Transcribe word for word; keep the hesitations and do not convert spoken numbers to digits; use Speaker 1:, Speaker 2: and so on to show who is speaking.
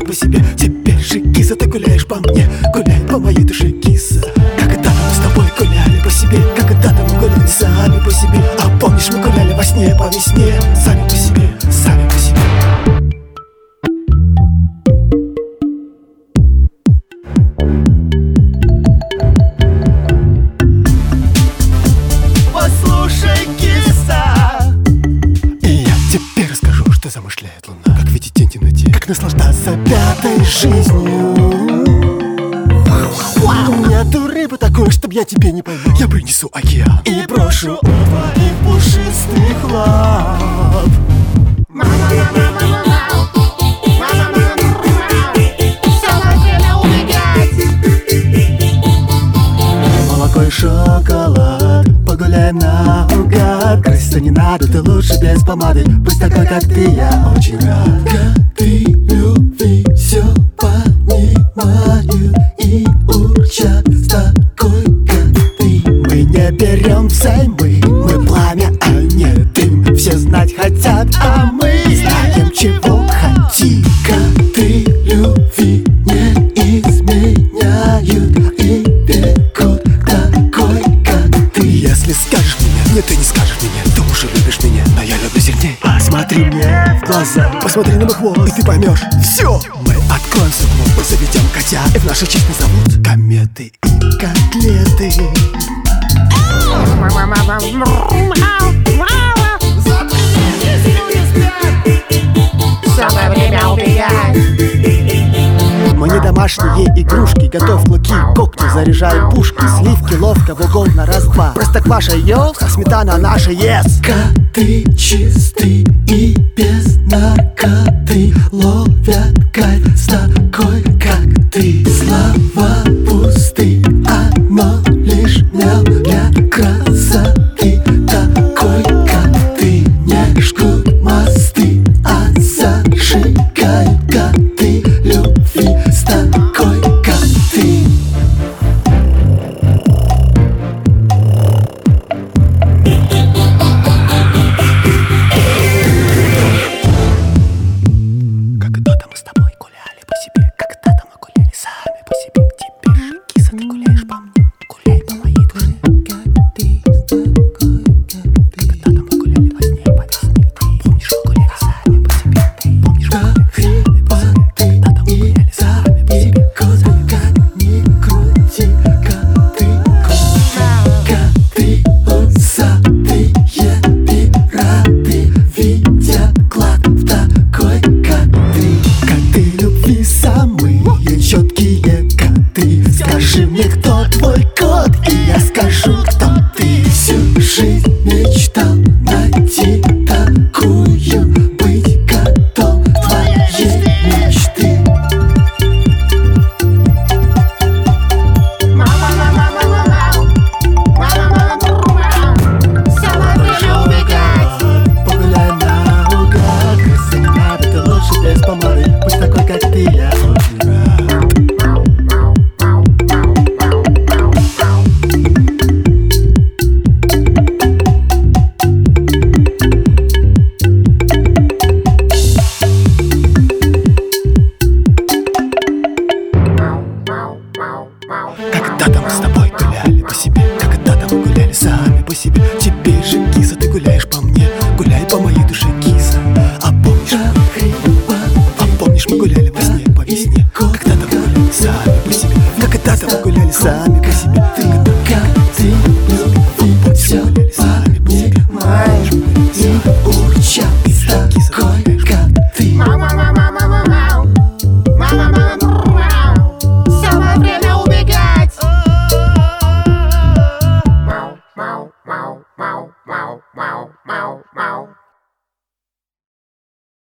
Speaker 1: по себе. Теперь же, киса, ты гуляешь по мне, гуляй по моей душе, киса. Когда-то мы с тобой гуляли по себе, когда-то мы гуляли сами по себе. А помнишь, мы гуляли во сне, по весне, сами по себе, сами по себе.
Speaker 2: Послушай, киса,
Speaker 1: и я тебе расскажу, что замышляет луна, как видеть тень в темноте, как наслаждаться пятой жизнью. Нету рыбы такой, чтоб я тебе не пойму. Я принесу океан и брошу у твоих пушистых лап. Молоко и шоколад, погуляем наугад. Краситься не надо, ты лучше без помады. Пусть такой, как ты, я очень рад. Коты любви все понимают и урчат с такой, как ты. Мы не берем взаймы, мы пламя, а не дым. Все знать хотят, а мы знаем, чего хотим. Коты любви не изменяют и бегут такой, как ты. Если скажешь мне, нет, ты не скажешь мне, ты уже любишь меня, но я люблю сильнее. Посмотри мне в глаза, посмотри на мой хвост, и ты поймешь. Все, мы откроем сукно, мы заведем котят, и в нашу честь назовут кометы и котлеты.
Speaker 3: Самое время убегать.
Speaker 1: Мы не домашние игрушки, готов луки, когти, заряжаем пушки. Сливки ловко в угол на раз-два. Простокваша ест, а сметана наша ест. Коты чисты и без наркоты ловят кайф с такой, как ты. Слова пусты, оно лишь мяу для красоты. Такой, как ты, не жгут мосты, а зажигают коты любви с такой, как ты. Когда-то мы с тобой гуляли по себе, когда-то мы гуляли сами по себе. Теперь же, киса, ты гуляешь по мне, гуляй по моей душе. Когда-то мы гуляли во сне, по весне. Помнишь, мы гуляли сами по себе. Помнишь, мы гуляли сами по себе. Когда-то мы гуляли сами по себе. Как ни крути, коты, коты усатые пираты видят клад в такой, как ты. Коты любви самые четкие коты. Скажи мне, кто твой кот, и я скажу, кто ты. Всю жизнь мечтал найти такую, быть котом твоей мечты.
Speaker 3: Самое время убегать.
Speaker 1: Погуляем наугад, краситься не надо, ты лучше без помады. Пусть такой, как ты, я очень рад. Когда-то мы с тобой гуляли по себе, когда-то мы гуляли сами по себе. Теперь же, киса, ты гуляешь по мне, гуляй по моей душе, киса. А помнишь, а помнишь, мы гуляли во сне, по весне. Когда-то мы гуляли сами по себе, когда-то мы гуляли сами по себе.